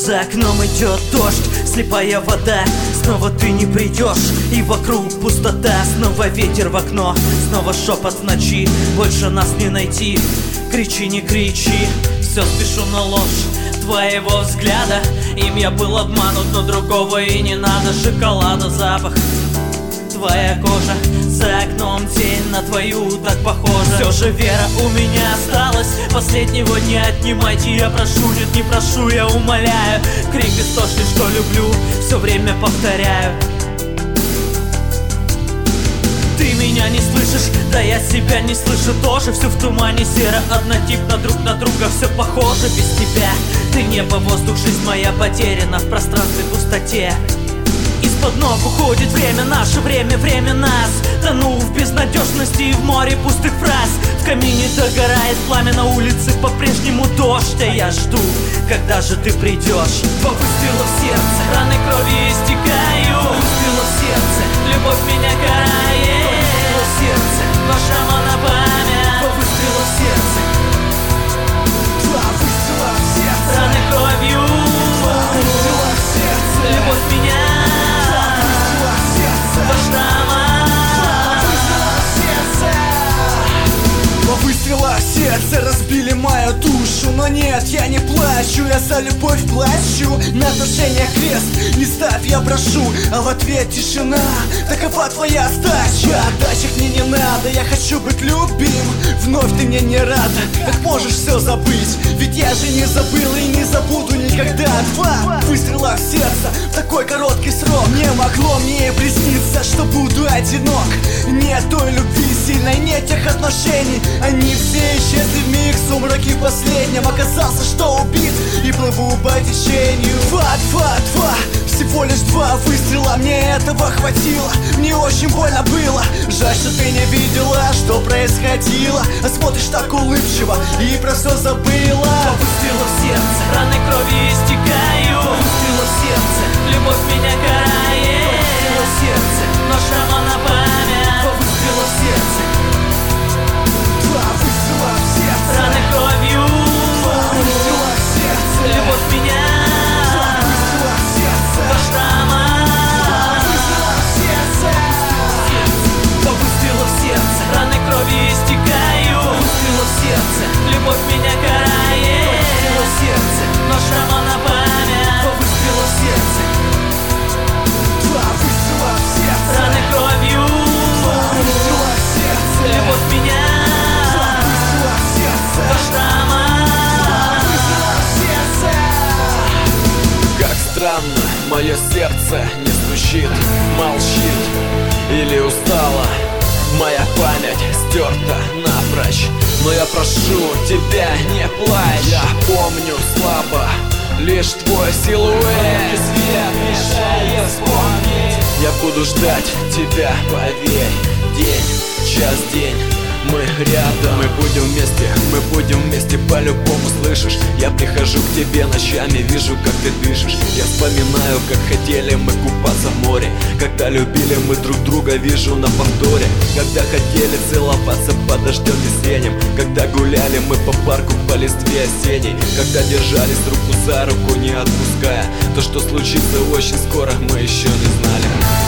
За окном идет дождь, слепая вода. Снова ты не придешь, и вокруг пустота. Снова ветер в окно, снова шепот в ночи. Больше нас не найти, кричи, не кричи. Все спешу на ложь твоего взгляда. Им я был обманут, но другого и не надо. Шоколада, запах, твоя кожа. За окном тень на твою так похожа. Все же вера у меня осталась. Последнего не отнимайте, я прошу, нет, не прошу, я умоляю. Крик истошный, что люблю, все время повторяю. Ты меня не слышишь, да я себя не слышу тоже. Все в тумане, серо, однотипно, друг на друга все похоже. Без тебя ты небо, воздух, жизнь моя потеряна в пространстве, пустоте. Из-под ног уходит время, наше время, время нас. Тону в безнадежности и в море пустых фраз. В камине догорает пламя, на улице по-прежнему дождь. А я жду, когда же ты придешь. Два выстрела в сердце, раны крови истекаю. Два выстрела в сердце, любовь меня карает. Два выстрела в сердце, два шрама на память. Два выстрела в сердце, два выстрела в сердце, раны кровью. Два выстрела в сердце, любовь меня. Два выстрела в сердце разбили мою душу. Но нет, я не плачу, я за любовь плачу. На отношениях крест не ставь, я прошу, а в ответ тишина. Такова твоя сдача. Отдачек мне не надо, я хочу быть любим. Вновь ты мне не рада, как можешь все забыть? Ведь я же не забыл и не забуду никогда. Два выстрела в сердце в такой короткий срок. Не могло мне присниться, что буду одинок. Нет той любви сильной, нет тех отношений. Они все исчезли в миг, в сумраке последнем. Оказался, что убит и плыву по течению. Два, всего лишь два выстрела, мне этого хватило. Мне очень больно было, жаль, что ты не видела, что происходило. А смотришь так улыбчиво и про все забыла. Два выстрела в сердце, раны крови истекаю. Два выстрела в сердце, любовь меня карает. Два выстрела в сердце, но шрама на память. Два выстрела в сердце, два выстрела в сердце, раны кровью. два выстрела в сердце, любовь меня. два выстрела в сердце, Два шрама. два выстрела в сердце. Два выстрела в сердце, раны крови истекаю. Два выстрела в сердце, любовь меня карает. Два выстрела в сердце, но шрама на память. Два выстрела в сердце, Два выстрела в сердце, раны кровью. два выстрела в сердце, Любовь меня. два выстрела в сердце, Два шрама. два выстрела в сердце. Как странно, мое сердце не стучит, молчит или устало. Моя память стерта напрочь, но я прошу тебя, не плачь. Я помню слабо лишь твой силуэт, свет мешает вспомнить. Я буду ждать тебя, поверь, день, час, день. Мы рядом, мы будем вместе по-любому, слышишь? Я прихожу к тебе ночами, вижу, как ты дышишь. Я вспоминаю, как хотели мы купаться в море. Когда любили мы друг друга, вижу на повторе. Когда хотели целоваться под дождем весенним. Когда гуляли мы по парку по листве осенней. Когда держались руку за руку, не отпуская. То, что случится очень скоро, мы еще не знали.